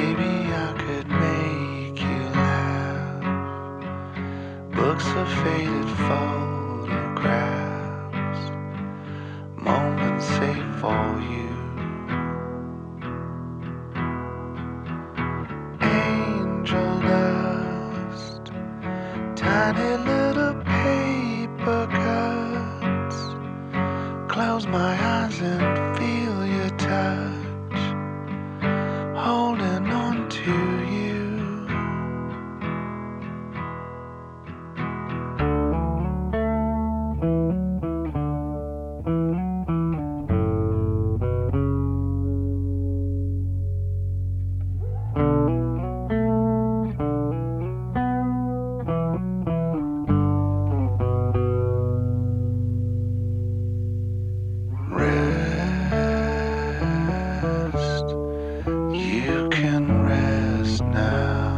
Maybe I could make you laugh. Books of faded photographs, moments saved for you. Angel dust, tiny little paper cuts. Close my eyes and feel your touch, holding on to you. Rest, you can rest now.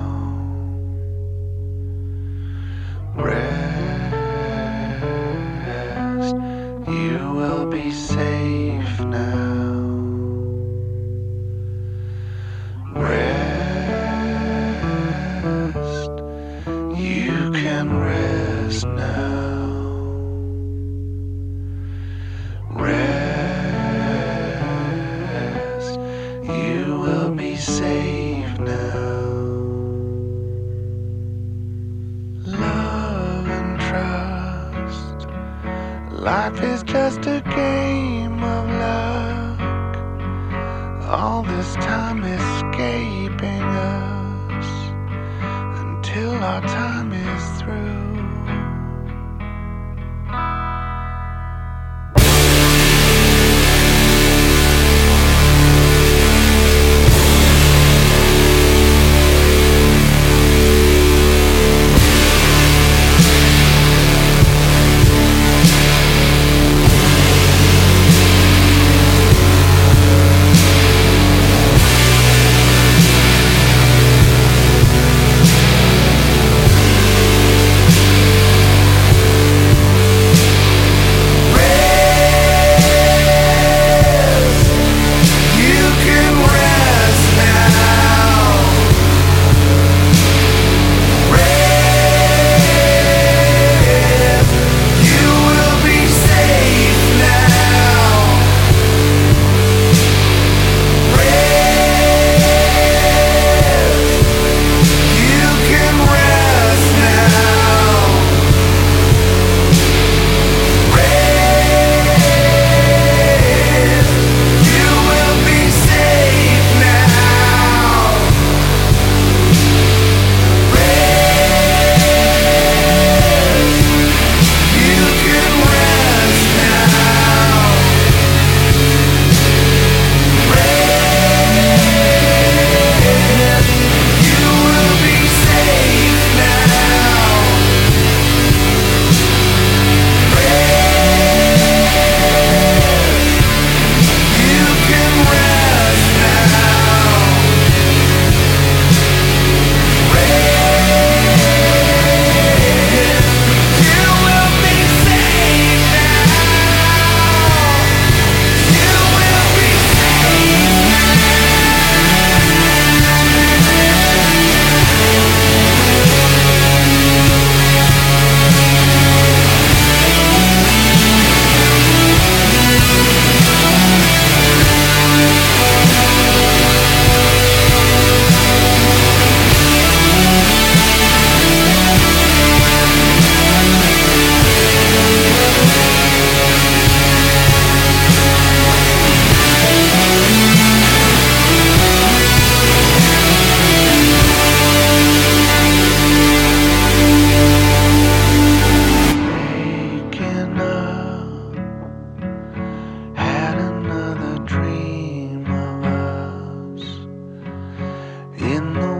Rest, you will be safe now. Rest, you can rest now. Rest, you will be safe now. Love and trust, life is just a game of luck. All this time escaping us until our time is through. In the